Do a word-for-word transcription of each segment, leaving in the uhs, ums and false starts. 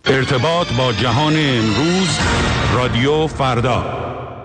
ارتباط با جهان امروز، رادیو فردا.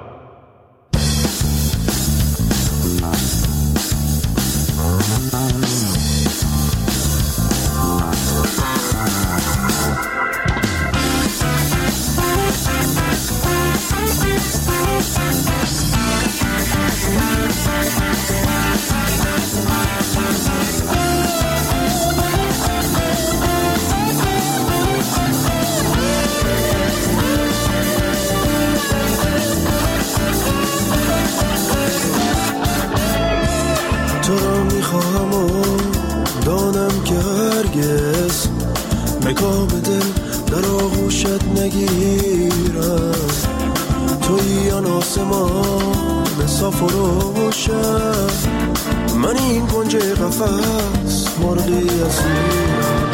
تو را میخواهم و دانم که هرگز مقام دل در آغوشت نگیرم. تویی آن آسمان صاف و روشن، من این کنج قفس مرغی اسیرم.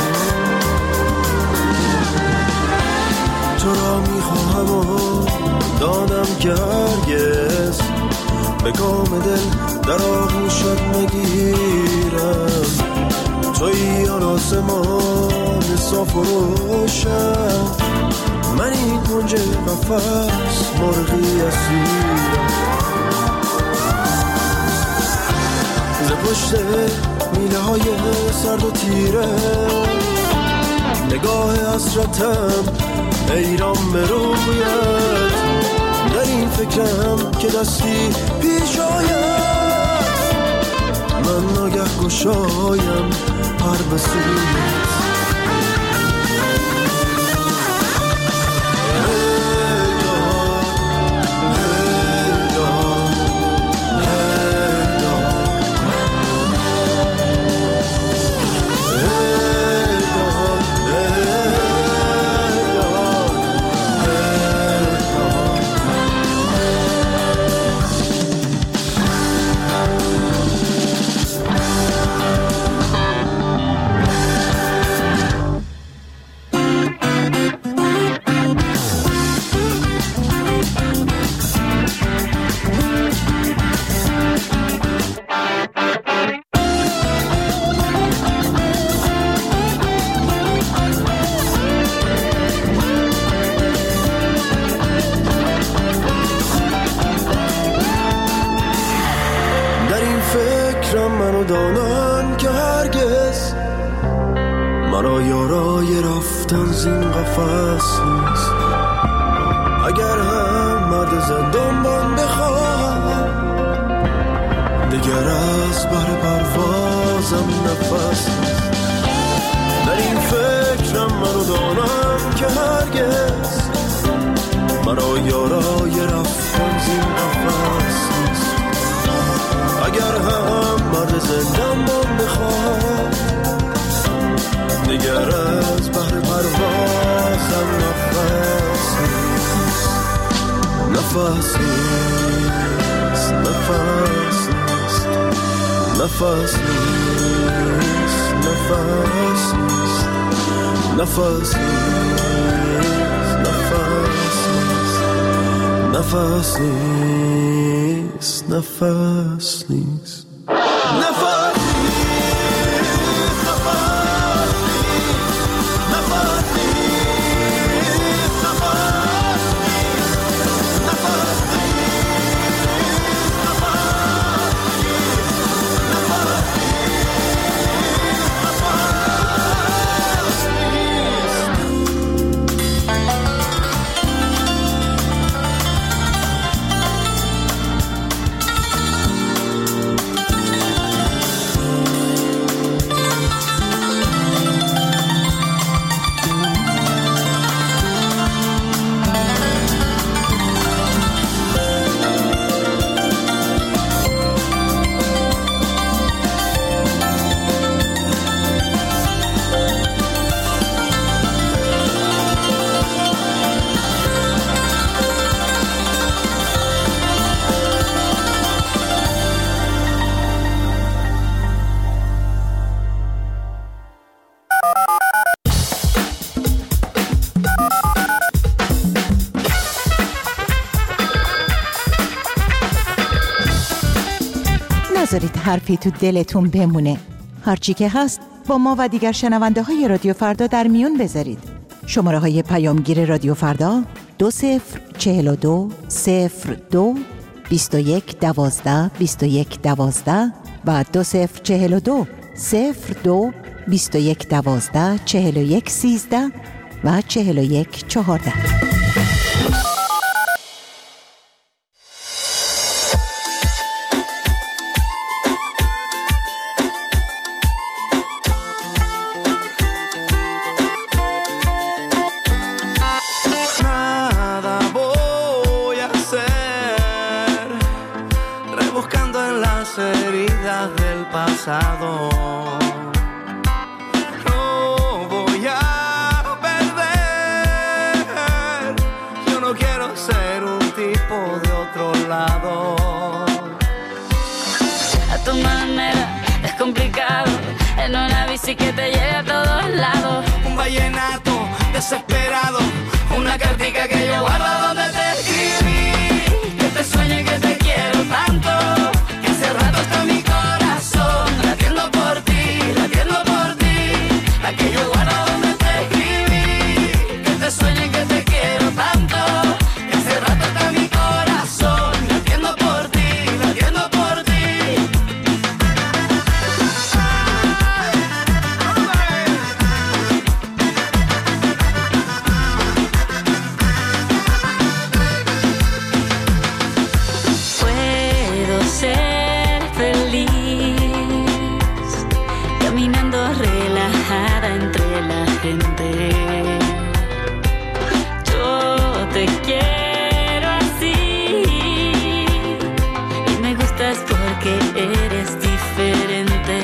تو را میخواهم و دانم که هرگز مقام دل در آغوشت نگیرم. تویی آن آسمان صاف و روشن، من این کنج قفس مرغی اسیرم. ز پشت میله های سرد و تیره نگاه حسرتم حیران به رویت. در این فکرم که دستی پیش آید، من ناگه گشایم پر به سویت. منو دانم که هرگز مرا یارای رفتن زین قفس نیست. اگر هم مرد زندانبان بخوام، دیگر از بر پروازم نفس نیست. در این فکرم منو دانم که هرگز مرا یارای رفتن زین قفس نیست. اگر هم مرد زندانبان بخوام، دیگر از بحر پروازم نفس نیست. نفس نیست، نفس نیست، نفس نیست، نفس نیست، نفس نیست، نفس نیست، نفس نیست، نفس نیست، نفس نذارید حرفی تو دلتون بمونه. هرچی که هست با ما و دیگر شنونده های رادیو فردا در میون بذارید. شماره های پیامگیر رادیو فردا دو صفر چهل و دو صفر دو بیست و یک دوازده بیست و یک دوازده و دو صفر چهل و دو صفر دو بیست و یک دوازده چهل و یک سیزده و چهل و یک چهارده. No voy a perder. Yo no quiero ser un tipo de otro lado. A tu manera es complicado, en una bici que te lleve a todos lados. Un vallenato desesperado, una cartica que yo guardo donde te escribí. Que te sueñe que te quiero tanto, que hace rato está mi corazón latiendo por ti, latiendo por ti. La que yo guardo donde te escribí. Que te sueñe que te quiero tanto, que hace rato está mi corazón latiendo por ti, latiendo por ti. Puedo ser feliz caminando relajada entre la gente. Yo te quiero así y me gustas porque eres diferente.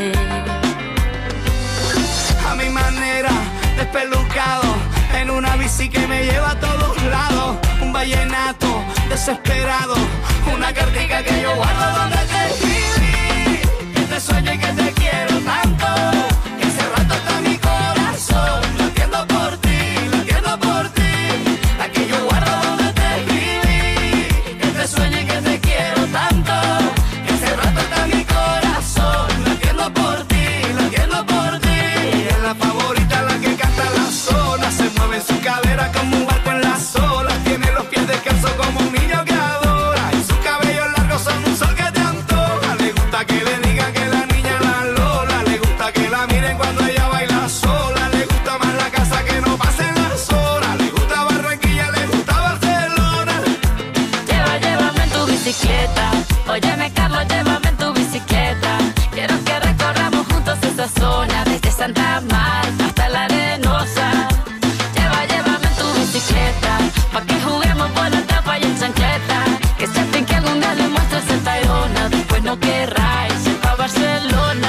A mi manera, despelucado, en una bici que me lleva a todos lados. Un vallenato desesperado, una cartica que yo guardo donde te escribí. Que te sueñe que te quiero tanto, que hace rato está mi corazón latiendo por ti, latiendo por ti. La que yo guardo donde te escribí. Que te sueñe que te quiero tanto, que hace rato está mi corazón latiendo por ti, latiendo por ti. Es la favorita, la que canta la zona, se mueve en su cadera como un barco en las olas. Tiene los pies descalzos como un niño que adora, y sus cabellos largos son un sol que te antoja. Le gusta que le digan que la niña la Lola, le gusta que la miren cuando ella baila sola. Le gusta más la casa que no pasen las horas. Le gusta Barranquilla, le gusta Barcelona. Lleva, llévame en tu bicicleta. Óyeme, Carlos, llévame en tu bicicleta. Quiero que recorramos juntos esa zona, desde Santa Marta hasta la Arenosa. Lleva, llévame en tu bicicleta, pa' que juguemos por la tapa y en chancleta. Que se fin que algún día le muestres el Tayrona, después no querráis ir pa' Barcelona.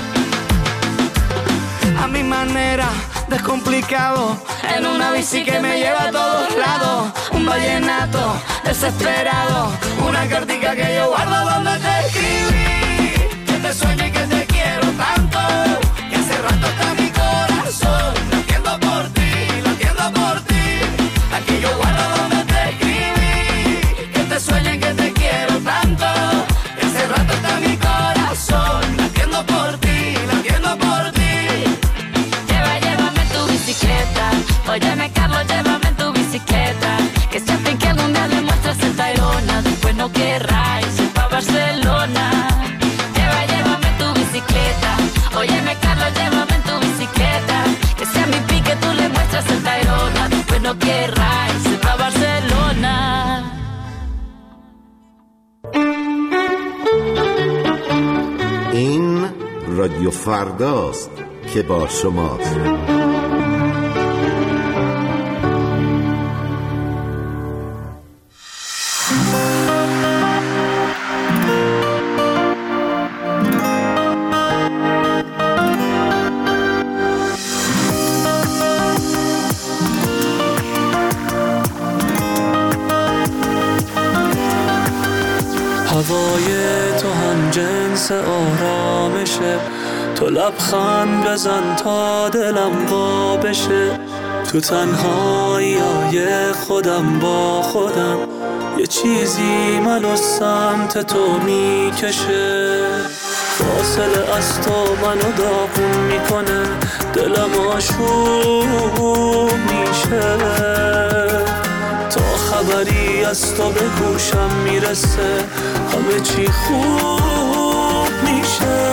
A mi manera, descomplicado, en una bici que me lleva a todos lados. Un vallenato desesperado, una cartica que yo guardo donde te escribí. Que te sueñe que te quiero tanto, que hace rato está mi corazón latiendo por ti, latiendo por ti. Aquí yo guardo donde te escribí. Que te sueñe que te quiero tanto, que hace rato está mi corazón latiendo por ti, latiendo por ti. Lleva, llévame en tu bicicleta. Óyeme, Carlos, llévame en tu bicicleta. Que se fin que algún día le muestres el Tayrona, después no querráis ir pa' Barcelona. Lleva, llévame en tu bicicleta. Óyeme, Carlos, llévame en tu bicicleta. Que sea mi pique, tú le muestras el Tayrona, después no querráis ir pa' Barcelona. این رادیو فرداست که با شماست. هوای تو هم جنس آرامشه، تو لبخند بزن تا دلم وا بشه. تو تنهایی‌های خودم با خودم، یه چیزی منو سمت تو میکشه. فاصله از تو منو داغون میکنه، دلم آشوب میشه. از تو به گوشم میرسه همه چی خوب میشه.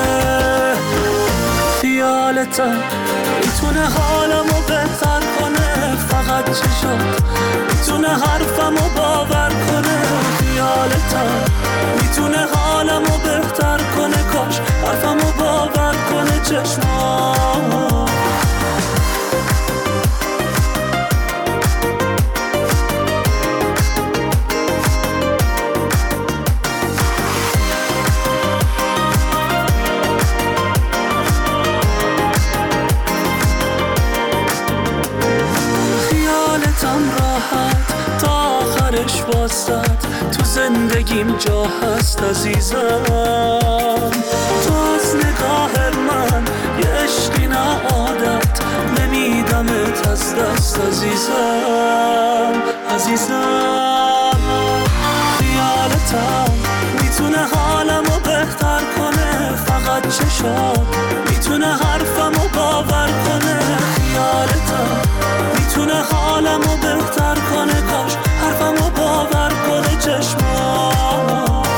خیالتم میتونه حالمو بهتر کنه، فقط چشات میتونه حرفمو باور کنه. خیالتم میتونه حالمو بهتر کنه، کاش حرفمو باور کنه چشمات. واسط تو زندگیم جا هست عزیزم. تو از نگاه من یه عشقی نه عادت، نمیدمت از دست عزیزم عزیزم. خیالتم میتونه حالمو بهتر کنه، فقط چشات میتونه حرفمو باور کنه. خیالتم میتونه حالمو بهتر کنه، کاش حرفمو باور کنه چشمات.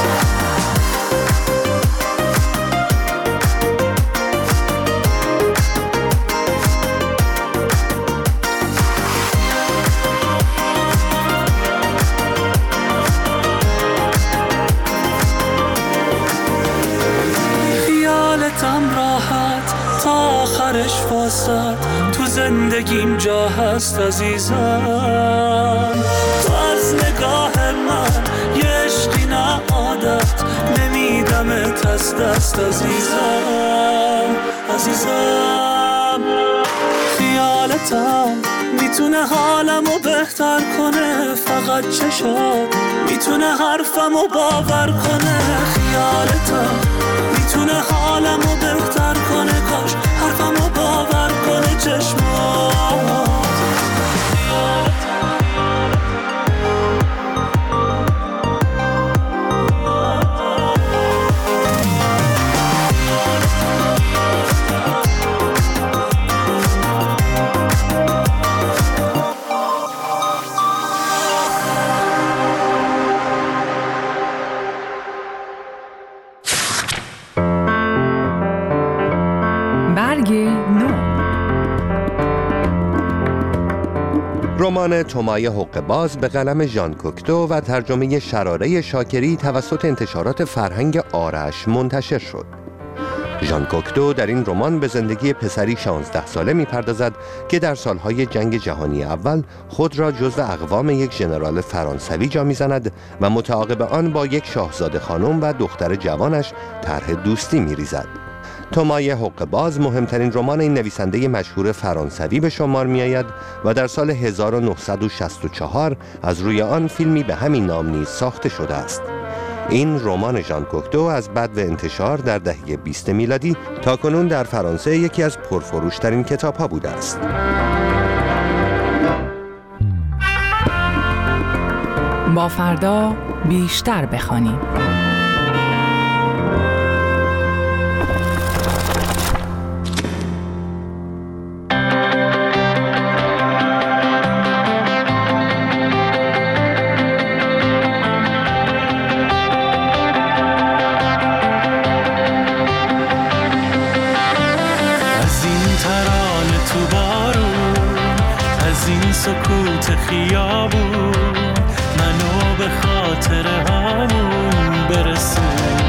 خیالتم راحت تا آخرش واسط تو زندگیم جا هست عزیزم. تو از نگاه من یه عشقی نه عادت، نمیدمت از دست عزیزم عزیزم. خیالتم میتونه حالمو بهتر کنه، فقط چشات میتونه حرفمو باور کنه. خیالتم میتونه حالمو بهتر کنه، کاش حرفمو باور کنه چشمات. رمان تومای حقه‌باز به قلم ژان کوکتو و ترجمه شراره شاکری توسط انتشارات فرهنگ آرش منتشر شد. ژان کوکتو در این رمان به زندگی پسری شانزده ساله می‌پردازد که در سالهای جنگ جهانی اول خود را جزو اقوام یک ژنرال فرانسوی جا می‌زند و متعاقب آن با یک شاهزاده خانم و دختر جوانش طرح دوستی می‌ریزد. تومای حقه‌باز مهمترین رمان این نویسنده مشهور فرانسوی به شمار می آید و در سال هزار و نهصد و شصت و چهار از روی آن فیلمی به همین نام نیز ساخته شده است. این رمان ژان کوکتو از بدو انتشار در دهه بیست میلادی تا کنون در فرانسه یکی از پرفروشترین کتاب‌ها بوده است. با فردا بیشتر بخوانیم. سکوت خیابون منو به خاطر همون برسون،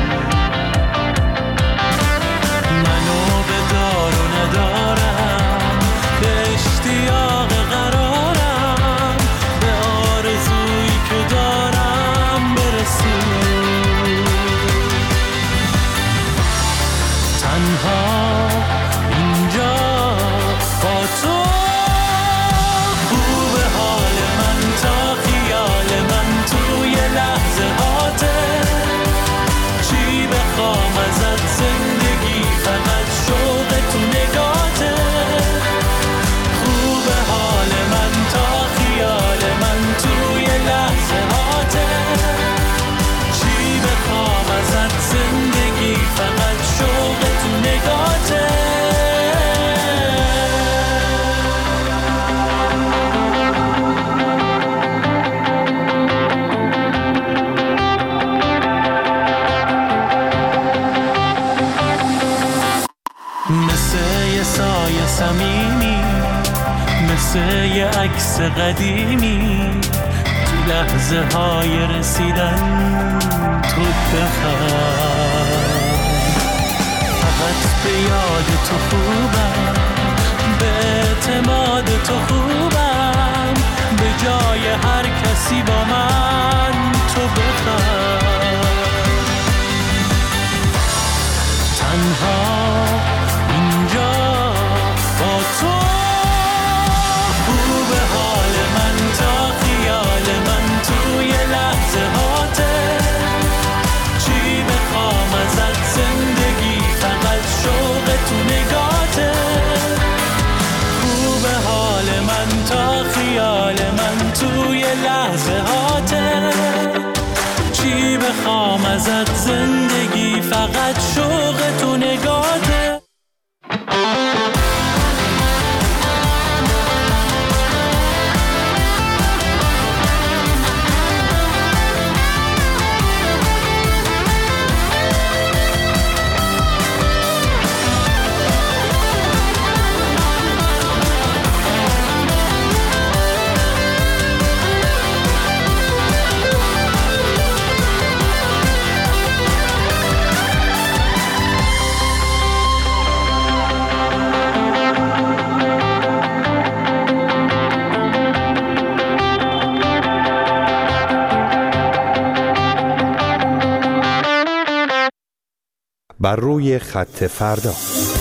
منو به دار و ندارم، به اشتیاق قرارم، به آرزویی که دارم برسون. تنها اینجا با تو زندگی فقط شوق تو نگاته، خوبه مثل یه عکس قدیمی تو لحظه های رسیدن تو بخند. فقط به یاد تو خوبم، به اعتماد تو خوبم، به جای هر کسی با من تو بخند. تنها اینجا با تو خوب حال من تا خیال من توی لحظه هاته. چی بخوام ازت زندگی فقط شوق تو نگاته. خوب حال من تا خیال من توی لحظه هاته. چی بخوام ازت زندگی فقط شوق تو نگاته. بر روی خط فردا.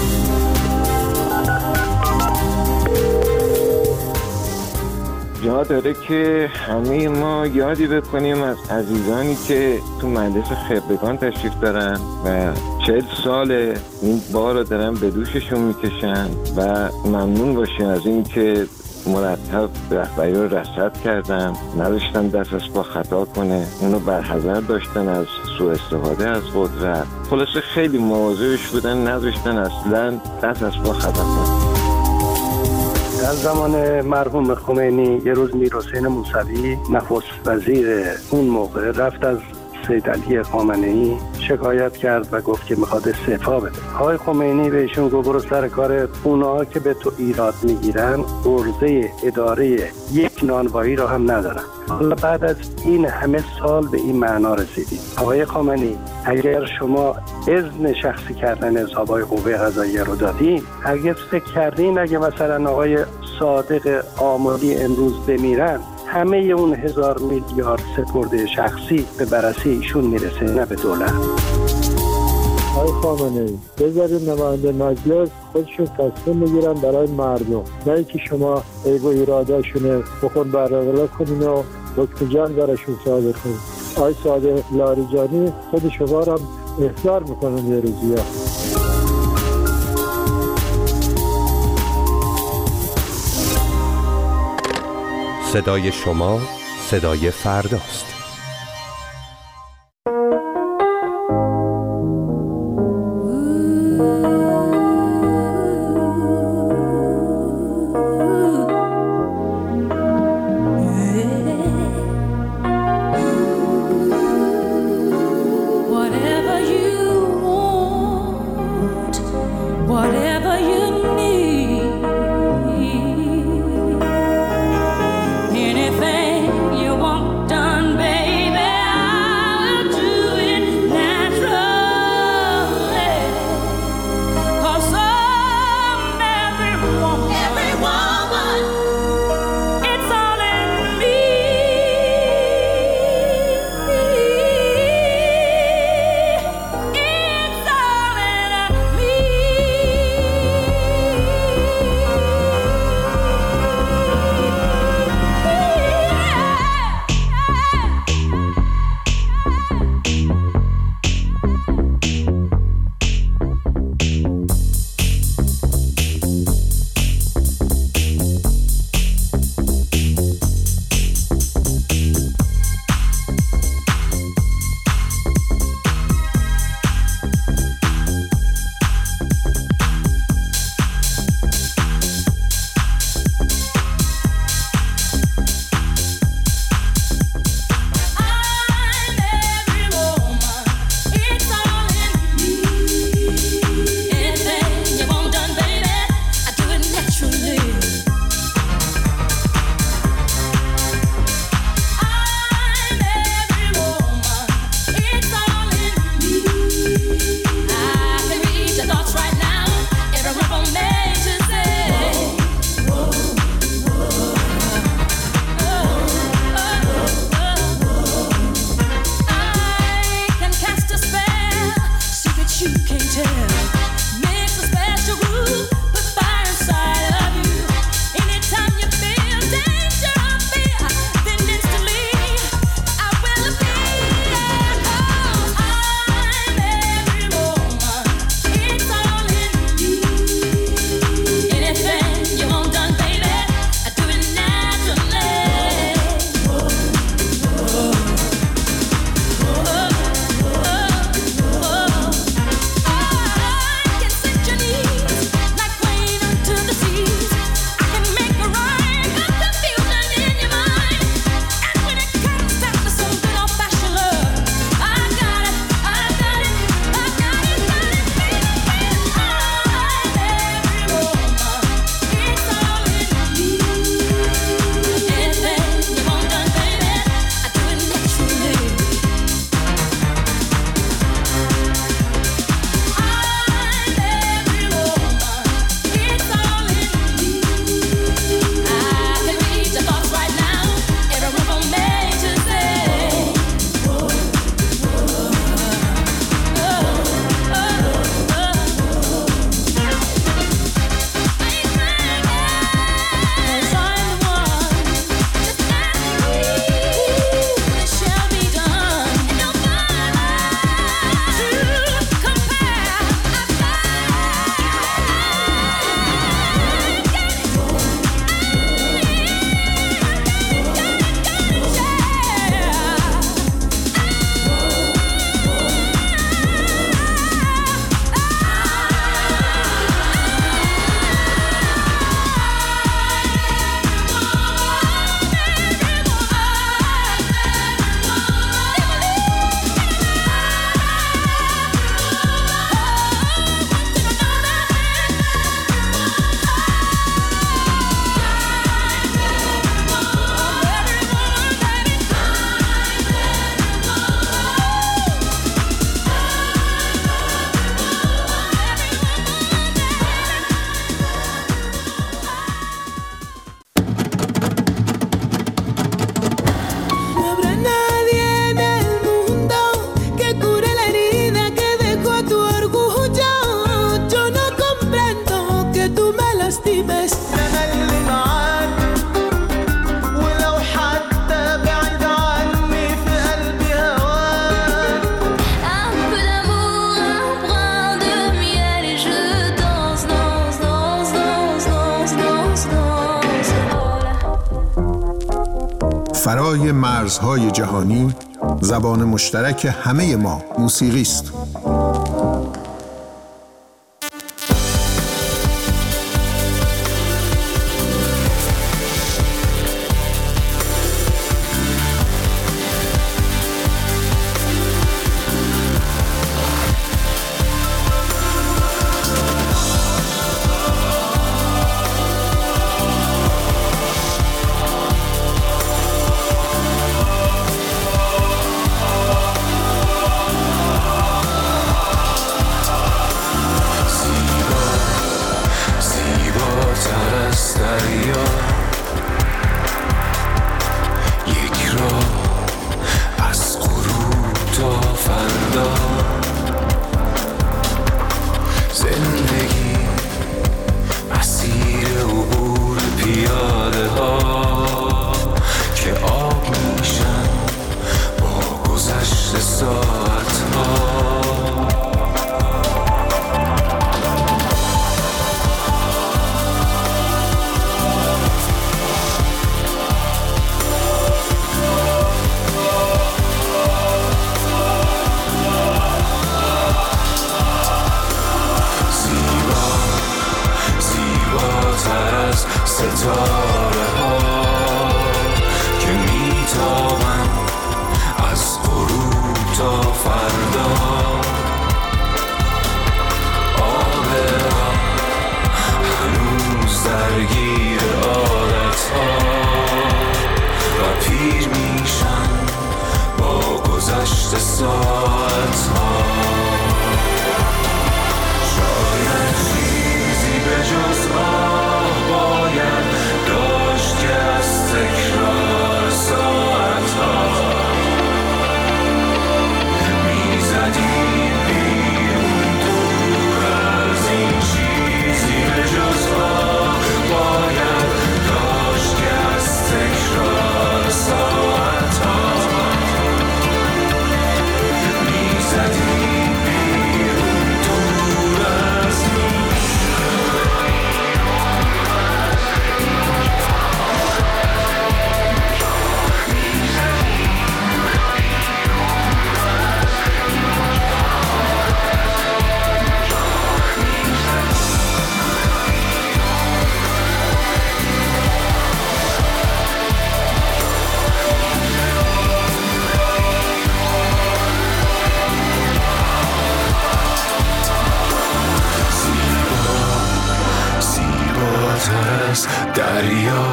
جا داره که همه ما یادی بکنیم از عزیزانی که تو مجلس خبرگان تشریف دارن و چهل سال این بار رو دارن به دوششون میکشن و ممنون باشیم از این که مرتب رهبری رو رصد کردن، نداشتن دست از پا خطا کنه، اونو برحذر داشتن از سوء استفاده از قدرت. خلاصه خیلی مواظبش بودن، نداشتن اصلا دست از پا خطا کنه. در زمان مرحوم خمینی یه روز میر حسین موسوی نخست وزیر اون موقع رفت از سید علی خامنه‌ای شکایت کرد و گفت که میخواد استعفا بده. آقای خمینی بهشون گفت برو سر کار، اونها که به تو ایراد میگیرن عرضه اداره یک نانوایی رو هم ندارن. حالا بعد از این همه سال به این معنا رسیدیم. آقای خامنه‌ای اگر شما اذن شخصی کردن حساب‌های قوه قضاییه رو دادین، اگر فکر کردین اگه مثلا آقای صادق آملی امروز بمیرن همه اون هزار میلیارد سپرده شخصی به بررسی ایشون میرسه نه به دولت؟ آقای خامنه‌ای بذارید نماینده مجلس خودشون تصمیم بگیرن برای مردم، نه اینکه شما عیب و ایراداشون بخون برقرار کنین و حکم جان براشون صادر کنین. آقای صادق لاریجانی خود شما رو هم احضار میکنن یه روزی ها. صدای شما صدای فرداست. Anything you want done, baby. فرای مرزهای جهانی، زبان مشترک همه ما موسیقی است. دریا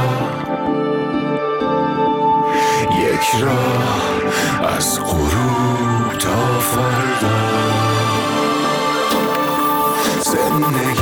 یک راه از غروب تا فردا، زندگی